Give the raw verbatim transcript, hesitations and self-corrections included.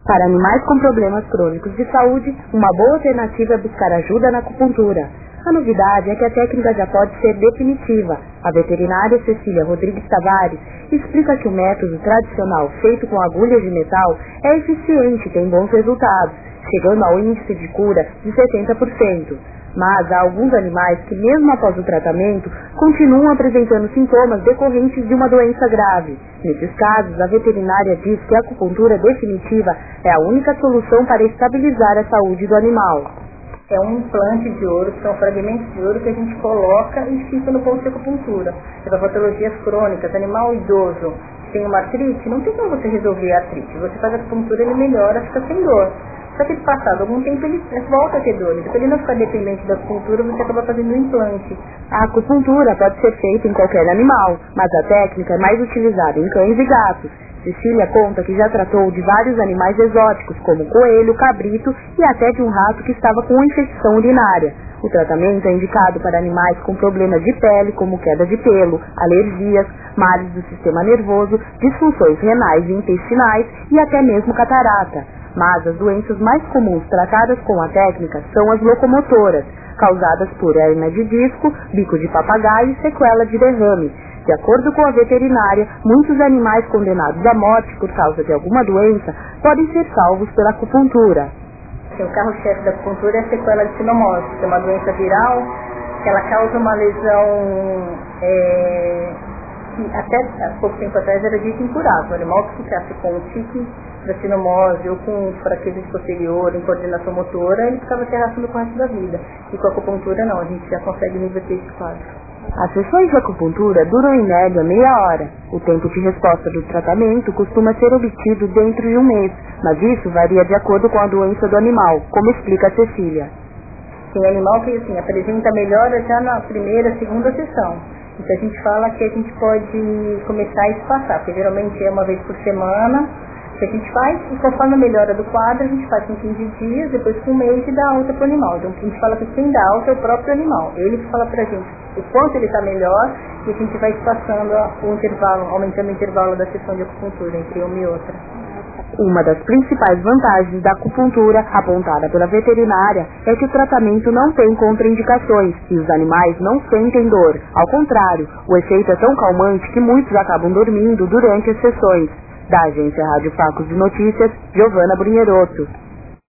Para animais com problemas crônicos de saúde, uma boa alternativa é buscar ajuda na acupuntura. A novidade é que a técnica já pode ser definitiva. A veterinária Cecília Rodrigues Tavares explica que o método tradicional feito com agulhas de metal é eficiente e tem bons resultados, chegando ao índice de cura de setenta por cento. Mas há alguns animais que, mesmo após o tratamento, continuam apresentando sintomas decorrentes de uma doença grave. Nesses casos, a veterinária diz que a acupuntura definitiva é a única solução para estabilizar a saúde do animal. É um implante de ouro, que são fragmentos de ouro que a gente coloca e fica no ponto de acupuntura. Para patologias crônicas, animal idoso que tem uma artrite, não tem como você resolver a artrite. Você faz a acupuntura, ele melhora, fica sem dor. Só que passado algum tempo ele volta a ter dor. Então, para ele não ficar dependente da acupuntura, você acaba fazendo um implante. A acupuntura pode ser feita em qualquer animal, mas a técnica é mais utilizada em cães e gatos. Cecília conta que já tratou de vários animais exóticos, como coelho, cabrito e até de um rato que estava com infecção urinária. O tratamento é indicado para animais com problemas de pele, como queda de pelo, alergias, males do sistema nervoso, disfunções renais e intestinais e até mesmo catarata. Mas as doenças mais comuns tratadas com a técnica são as locomotoras, causadas por hérnia de disco, bico de papagaio e sequela de derrame. De acordo com a veterinária, muitos animais condenados à morte por causa de alguma doença podem ser salvos pela acupuntura. O carro-chefe da acupuntura é a sequela de sinomose, que é uma doença viral, que ela causa uma lesão é, que até há pouco tempo atrás era dita incurável. O animal que ficasse com um tique da sinomose ou com fraqueza posterior, em coordenação motora, ele ficava se arrastando com o resto da vida. E com a acupuntura não, a gente já consegue reverter esse quadro. As sessões de acupuntura duram em média meia hora. O tempo de resposta do tratamento costuma ser obtido dentro de um mês, mas isso varia de acordo com a doença do animal, como explica a Cecília. Tem animal que assim, apresenta melhora já na primeira, segunda sessão. Então a gente fala que a gente pode começar a espaçar, porque geralmente é uma vez por semana que a gente faz, e conforme a melhora do quadro, a gente faz com quinze dias, depois com um mês e dá alta para o animal. Então a gente fala que quem dá alta é o próprio animal. Ele que fala pra gente o quanto ele está melhor e a gente vai espaçando o intervalo, aumentando o intervalo da sessão de acupuntura entre uma e outra. Uma das principais vantagens da acupuntura, apontada pela veterinária, é que o tratamento não tem contraindicações e os animais não sentem dor. Ao contrário, o efeito é tão calmante que muitos acabam dormindo durante as sessões. Da agência Rádio Facos de Notícias, Giovana Brunherotto.